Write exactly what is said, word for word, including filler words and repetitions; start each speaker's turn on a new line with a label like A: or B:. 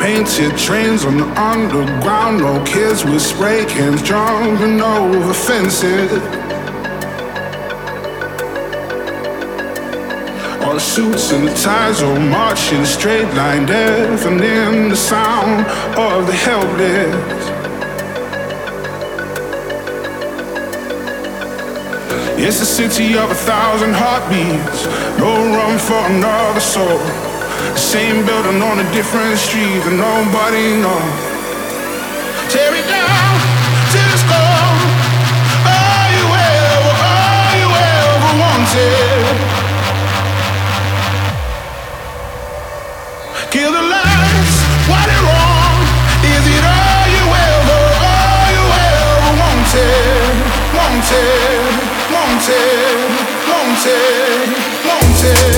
A: painted trains on the underground. No kids with spray cans jumping over fences. All the suits and the ties all marching straight line, deafening the sound of the helpless. It's a city of a thousand heartbeats, no room for another soul. The same building on a different street that nobody knows. Tear it down to the core. All you ever, all you ever wanted. Kill the lights, what is wrong? Is it all you ever, all you ever wanted? Wanted, wanted, wanted, wanted.